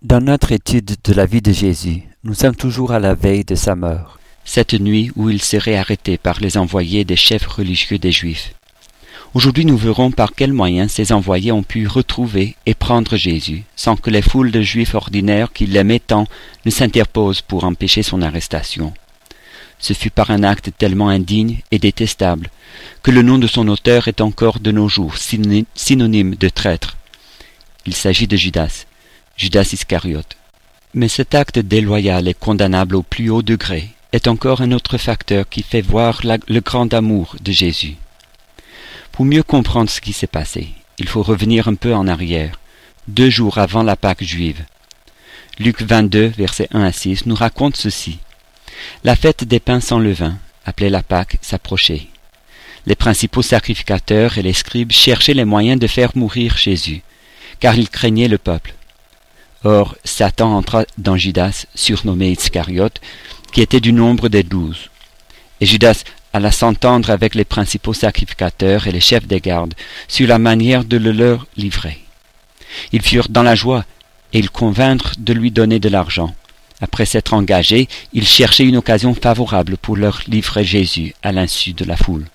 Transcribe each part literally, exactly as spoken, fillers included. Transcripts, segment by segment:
Dans notre étude de la vie de Jésus, nous sommes toujours à la veille de sa mort, cette nuit où il serait arrêté par les envoyés des chefs religieux des Juifs. Aujourd'hui, nous verrons par quels moyens ces envoyés ont pu retrouver et prendre Jésus, sans que les foules de Juifs ordinaires qui l'aimaient tant ne s'interposent pour empêcher son arrestation. Ce fut par un acte tellement indigne et détestable que le nom de son auteur est encore de nos jours synonyme de traître. Il s'agit de Judas. Judas Iscariote. Mais cet acte déloyal et condamnable au plus haut degré est encore un autre facteur qui fait voir la, le grand amour de Jésus. Pour mieux comprendre ce qui s'est passé, il faut revenir un peu en arrière, deux jours avant la Pâque juive. Luc vingt-deux, versets un à six, nous raconte ceci. La fête des pains sans levain, appelée la Pâque, s'approchait. Les principaux sacrificateurs et les scribes cherchaient les moyens de faire mourir Jésus, car ils craignaient le peuple. Or, Satan entra dans Judas, surnommé Iscariote, qui était du nombre des douze. Et Judas alla s'entendre avec les principaux sacrificateurs et les chefs des gardes sur la manière de le leur livrer. Ils furent dans la joie, et ils convinrent de lui donner de l'argent. Après s'être engagés, ils cherchaient une occasion favorable pour leur livrer Jésus à l'insu de la foule.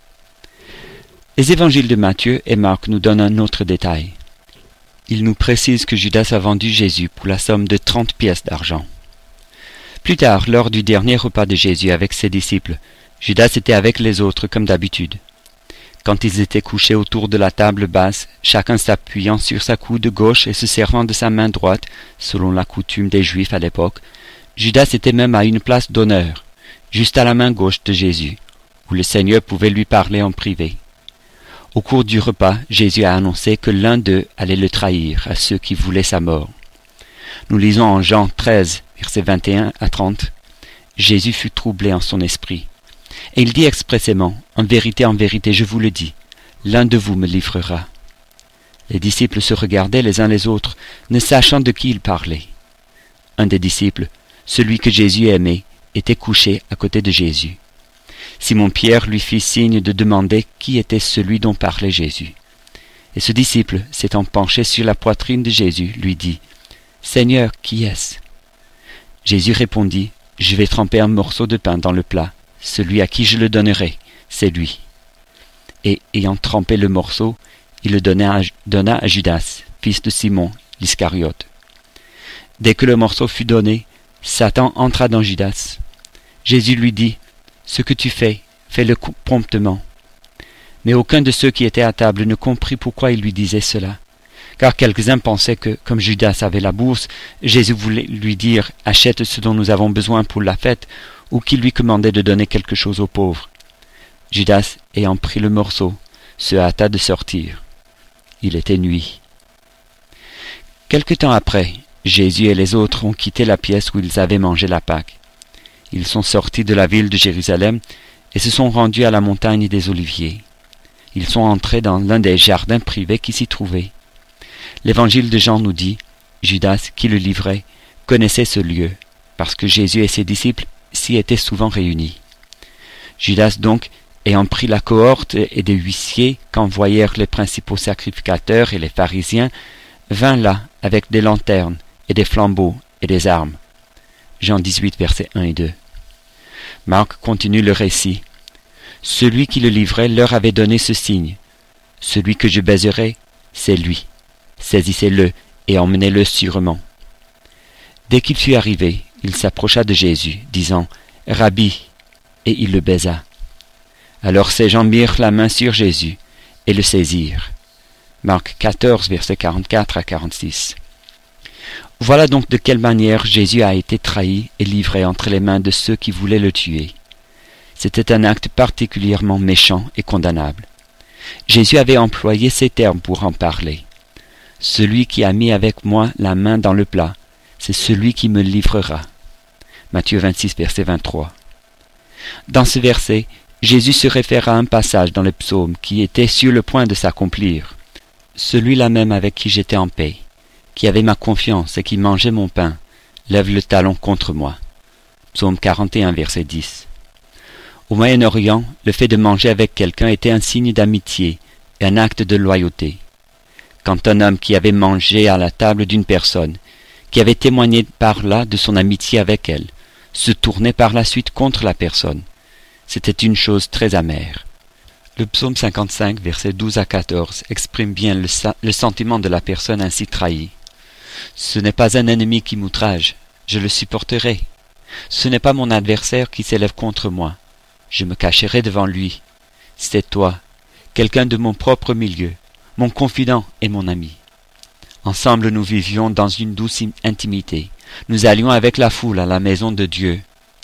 Les évangiles de Matthieu et Marc nous donnent un autre détail. Il nous précise que Judas a vendu Jésus pour la somme de trente pièces d'argent. Plus tard, lors du dernier repas de Jésus avec ses disciples, Judas était avec les autres comme d'habitude. Quand ils étaient couchés autour de la table basse, chacun s'appuyant sur sa coude gauche et se servant de sa main droite, selon la coutume des Juifs à l'époque, Judas était même à une place d'honneur, juste à la main gauche de Jésus, où le Seigneur pouvait lui parler en privé. Au cours du repas, Jésus a annoncé que l'un d'eux allait le trahir à ceux qui voulaient sa mort. Nous lisons en Jean treize, versets vingt et un à trente. Jésus fut troublé en son esprit. Et il dit expressément, « En vérité, en vérité, je vous le dis, l'un de vous me livrera. » Les disciples se regardaient les uns les autres, ne sachant de qui ils parlaient. Un des disciples, celui que Jésus aimait, était couché à côté de Jésus. Simon-Pierre lui fit signe de demander qui était celui dont parlait Jésus. Et ce disciple, s'étant penché sur la poitrine de Jésus, lui dit, « Seigneur, qui est-ce » Jésus répondit, « Je vais tremper un morceau de pain dans le plat. Celui à qui je le donnerai, c'est lui. » Et, ayant trempé le morceau, il le donna à, donna à Judas, fils de Simon, l'Iscariote. Dès que le morceau fut donné, Satan entra dans Judas. Jésus lui dit, « Ce que tu fais, fais-le promptement. » Mais aucun de ceux qui étaient à table ne comprit pourquoi il lui disait cela. Car quelques-uns pensaient que, comme Judas avait la bourse, Jésus voulait lui dire « Achète ce dont nous avons besoin pour la fête » ou qu'il lui commandait de donner quelque chose aux pauvres. Judas, ayant pris le morceau, se hâta de sortir. Il était nuit. Quelque temps après, Jésus et les autres ont quitté la pièce où ils avaient mangé la Pâque. Ils sont sortis de la ville de Jérusalem et se sont rendus à la montagne des Oliviers. Ils sont entrés dans l'un des jardins privés qui s'y trouvaient. L'évangile de Jean nous dit, Judas, qui le livrait, connaissait ce lieu, parce que Jésus et ses disciples s'y étaient souvent réunis. Judas donc, ayant pris la cohorte et des huissiers qu'envoyèrent les principaux sacrificateurs et les pharisiens, vint là avec des lanternes et des flambeaux et des armes. Jean dix-huit, versets un et deux. Marc continue le récit. Celui qui le livrait leur avait donné ce signe. Celui que je baiserai, c'est lui. Saisissez-le et emmenez-le sûrement. Dès qu'il fut arrivé, il s'approcha de Jésus, disant « Rabbi », et il le baisa. Alors ces gens mirent la main sur Jésus et le saisirent. Marc quatorze, versets quarante-quatre à quarante-six. Voilà donc de quelle manière Jésus a été trahi et livré entre les mains de ceux qui voulaient le tuer. C'était un acte particulièrement méchant et condamnable. Jésus avait employé ces termes pour en parler. « Celui qui a mis avec moi la main dans le plat, c'est celui qui me livrera. » Matthieu vingt-six, verset vingt-trois. Dans ce verset, Jésus se réfère à un passage dans le psaume qui était sur le point de s'accomplir. « Celui-là même avec qui j'étais en paix, qui avait ma confiance et qui mangeait mon pain, lève le talon contre moi. » Psaume quarante et un, verset dix. Au Moyen-Orient, le fait de manger avec quelqu'un était un signe d'amitié et un acte de loyauté. Quand un homme qui avait mangé à la table d'une personne, qui avait témoigné par là de son amitié avec elle, se tournait par la suite contre la personne. C'était une chose très amère. Le psaume cinquante-cinq, versets douze à quatorze, exprime bien le, le sentiment de la personne ainsi trahie. « Ce n'est pas un ennemi qui m'outrage, je le supporterai. Ce n'est pas mon adversaire qui s'élève contre moi, je me cacherai devant lui. C'est toi, quelqu'un de mon propre milieu, mon confident et mon ami. » Ensemble nous vivions dans une douce intimité. Nous allions avec la foule à la maison de Dieu.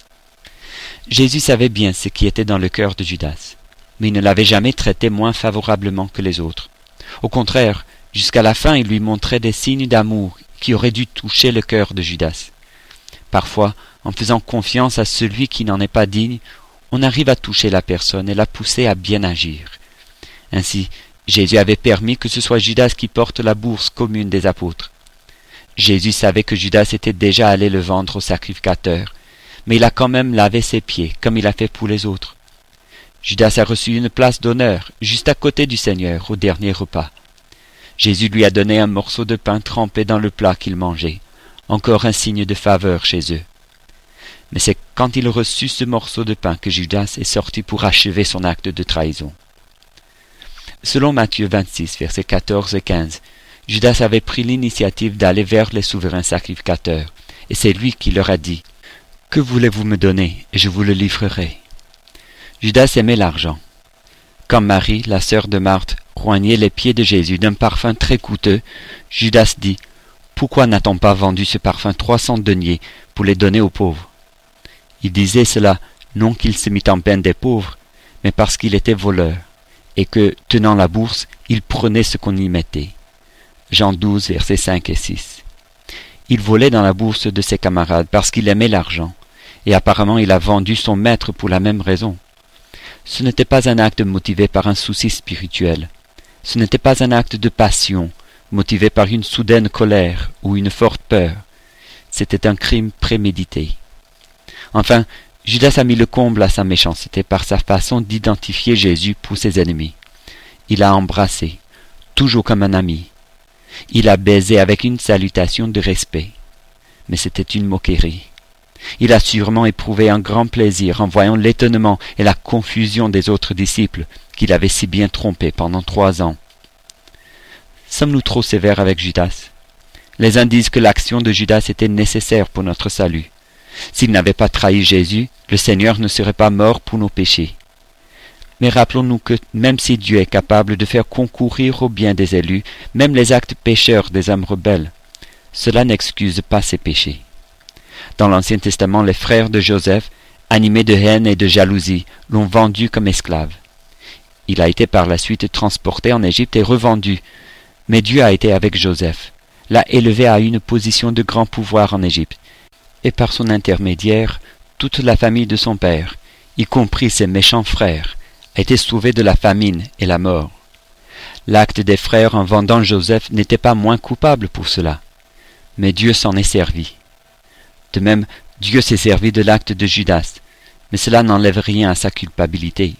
Jésus savait bien ce qui était dans le cœur de Judas, mais il ne l'avait jamais traité moins favorablement que les autres. Au contraire, jusqu'à la fin, il lui montrait des signes d'amour qui auraient dû toucher le cœur de Judas. Parfois, en faisant confiance à celui qui n'en est pas digne, on arrive à toucher la personne et la pousser à bien agir. Ainsi, Jésus avait permis que ce soit Judas qui porte la bourse commune des apôtres. Jésus savait que Judas était déjà allé le vendre au sacrificateur, mais il a quand même lavé ses pieds, comme il a fait pour les autres. Judas a reçu une place d'honneur, juste à côté du Seigneur, au dernier repas. Jésus lui a donné un morceau de pain trempé dans le plat qu'il mangeait, encore un signe de faveur chez eux. Mais c'est quand il reçut ce morceau de pain que Judas est sorti pour achever son acte de trahison. Selon Matthieu vingt-six, versets quatorze et quinze, Judas avait pris l'initiative d'aller vers les souverains sacrificateurs, et c'est lui qui leur a dit « Que voulez-vous me donner, et je vous le livrerai ?» Judas aimait l'argent. Quand Marie, la sœur de Marthe, roignait les pieds de Jésus d'un parfum très coûteux, Judas dit « Pourquoi n'a-t-on pas vendu ce parfum trois cents deniers pour les donner aux pauvres ?» Il disait cela non qu'il se mit en peine des pauvres, mais parce qu'il était voleur, et que, tenant la bourse, il prenait ce qu'on y mettait. Jean douze, versets cinq et six. Il volait dans la bourse de ses camarades parce qu'il aimait l'argent, et apparemment il a vendu son maître pour la même raison. Ce n'était pas un acte motivé par un souci spirituel. Ce n'était pas un acte de passion, motivé par une soudaine colère ou une forte peur. C'était un crime prémédité. Enfin, Judas a mis le comble à sa méchanceté par sa façon d'identifier Jésus pour ses ennemis. Il a embrassé, toujours comme un ami. Il a baisé avec une salutation de respect. Mais c'était une moquerie. Il a sûrement éprouvé un grand plaisir en voyant l'étonnement et la confusion des autres disciples qu'il avait si bien trompés pendant trois ans. Sommes-nous trop sévères avec Judas? Les uns disent que l'action de Judas était nécessaire pour notre salut. S'il n'avait pas trahi Jésus, le Seigneur ne serait pas mort pour nos péchés. Mais rappelons-nous que même si Dieu est capable de faire concourir au bien des élus, même les actes pécheurs des hommes rebelles, cela n'excuse pas ses péchés. Dans l'Ancien Testament, les frères de Joseph, animés de haine et de jalousie, l'ont vendu comme esclave. Il a été par la suite transporté en Égypte et revendu, mais Dieu a été avec Joseph, l'a élevé à une position de grand pouvoir en Égypte, et par son intermédiaire, toute la famille de son père, y compris ses méchants frères, a été sauvée de la famine et la mort. L'acte des frères en vendant Joseph n'était pas moins coupable pour cela, mais Dieu s'en est servi. De même, Dieu s'est servi de l'acte de Judas, mais cela n'enlève rien à sa culpabilité.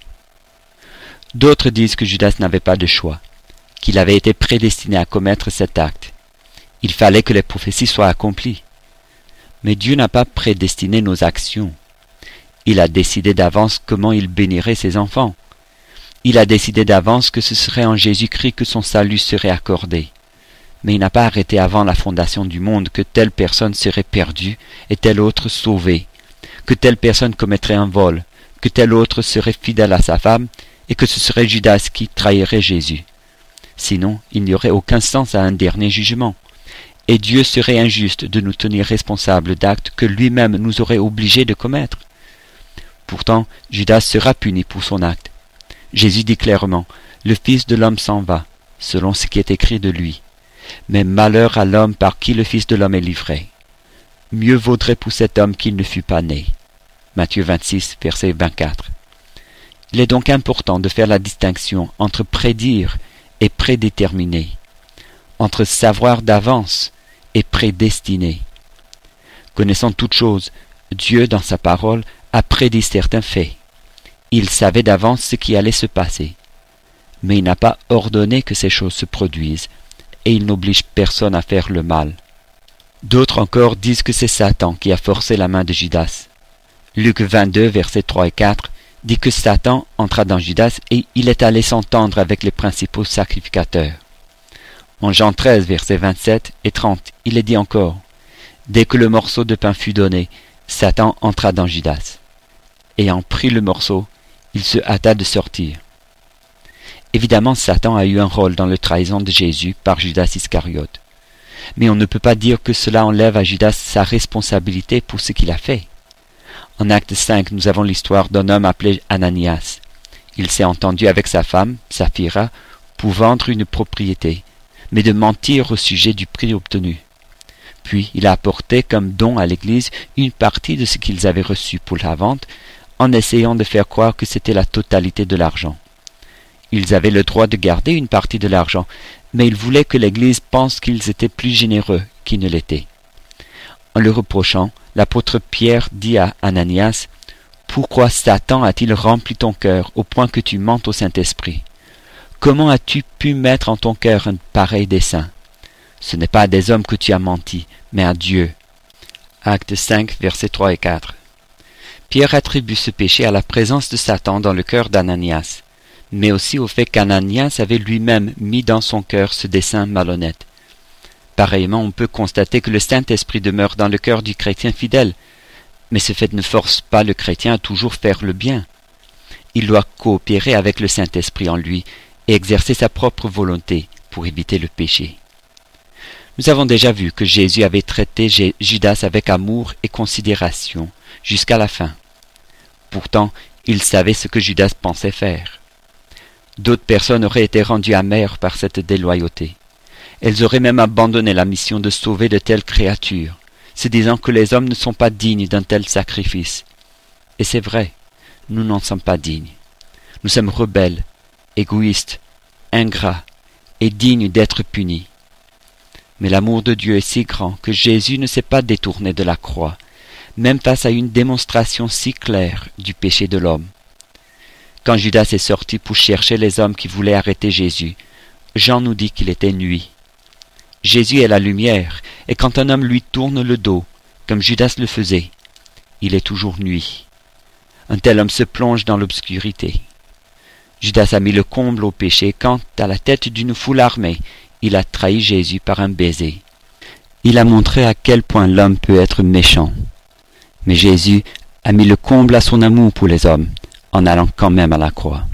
D'autres disent que Judas n'avait pas de choix, qu'il avait été prédestiné à commettre cet acte. Il fallait que les prophéties soient accomplies. Mais Dieu n'a pas prédestiné nos actions. Il a décidé d'avance comment il bénirait ses enfants. Il a décidé d'avance que ce serait en Jésus-Christ que son salut serait accordé. Mais il n'a pas arrêté avant la fondation du monde que telle personne serait perdue et telle autre sauvée, que telle personne commettrait un vol, que telle autre serait fidèle à sa femme, et que ce serait Judas qui trahirait Jésus. Sinon, il n'y aurait aucun sens à un dernier jugement. Et Dieu serait injuste de nous tenir responsables d'actes que lui-même nous aurait obligés de commettre. Pourtant, Judas sera puni pour son acte. Jésus dit clairement, « Le Fils de l'homme s'en va, selon ce qui est écrit de lui. Mais malheur à l'homme par qui le Fils de l'homme est livré. Mieux vaudrait pour cet homme qu'il ne fût pas né. » Matthieu vingt-six, verset vingt-quatre. Il est donc important de faire la distinction entre prédire et prédéterminer, entre savoir d'avance et prédestiné. Connaissant toutes choses, Dieu, dans sa parole, a prédit certains faits. Il savait d'avance ce qui allait se passer. Mais il n'a pas ordonné que ces choses se produisent, et il n'oblige personne à faire le mal. D'autres encore disent que c'est Satan qui a forcé la main de Judas. Luc vingt-deux, versets trois et quatre, dit que Satan entra dans Judas et il est allé s'entendre avec les principaux sacrificateurs. En Jean treize, versets vingt-sept et trente, il est dit encore, « Dès que le morceau de pain fut donné, Satan entra dans Judas. Ayant pris le morceau, il se hâta de sortir. » Évidemment, Satan a eu un rôle dans la trahison de Jésus par Judas Iscariote. Mais on ne peut pas dire que cela enlève à Judas sa responsabilité pour ce qu'il a fait. En Acte cinq, nous avons l'histoire d'un homme appelé Ananias. Il s'est entendu avec sa femme, Saphira, pour vendre une propriété, mais de mentir au sujet du prix obtenu. Puis il a apporté comme don à l'Église une partie de ce qu'ils avaient reçu pour la vente, en essayant de faire croire que c'était la totalité de l'argent. Ils avaient le droit de garder une partie de l'argent, mais ils voulaient que l'Église pense qu'ils étaient plus généreux qu'ils ne l'étaient. En le reprochant, l'apôtre Pierre dit à Ananias, « Pourquoi Satan a-t-il rempli ton cœur au point que tu mentes au Saint-Esprit? Comment as-tu pu mettre en ton cœur un pareil dessein? Ce n'est pas à des hommes que tu as menti, mais à Dieu. » Acte cinq, versets trois et quatre. Pierre attribue ce péché à la présence de Satan dans le cœur d'Ananias, mais aussi au fait qu'Ananias avait lui-même mis dans son cœur ce dessein malhonnête. Pareillement, on peut constater que le Saint-Esprit demeure dans le cœur du chrétien fidèle, mais ce fait ne force pas le chrétien à toujours faire le bien. Il doit coopérer avec le Saint-Esprit en lui et exercer sa propre volonté pour éviter le péché. Nous avons déjà vu que Jésus avait traité Judas avec amour et considération jusqu'à la fin. Pourtant, il savait ce que Judas pensait faire. D'autres personnes auraient été rendues amères par cette déloyauté. Elles auraient même abandonné la mission de sauver de telles créatures, se disant que les hommes ne sont pas dignes d'un tel sacrifice. Et c'est vrai, nous n'en sommes pas dignes. Nous sommes rebelles, égoïstes, ingrats et dignes d'être punis. Mais l'amour de Dieu est si grand que Jésus ne s'est pas détourné de la croix, même face à une démonstration si claire du péché de l'homme. Quand Judas est sorti pour chercher les hommes qui voulaient arrêter Jésus, Jean nous dit qu'il était nuit. Jésus est la lumière, et quand un homme lui tourne le dos, comme Judas le faisait, il est toujours nuit. Un tel homme se plonge dans l'obscurité. Judas a mis le comble au péché quand, à la tête d'une foule armée, il a trahi Jésus par un baiser. Il a montré à quel point l'homme peut être méchant. Mais Jésus a mis le comble à son amour pour les hommes, en allant quand même à la croix.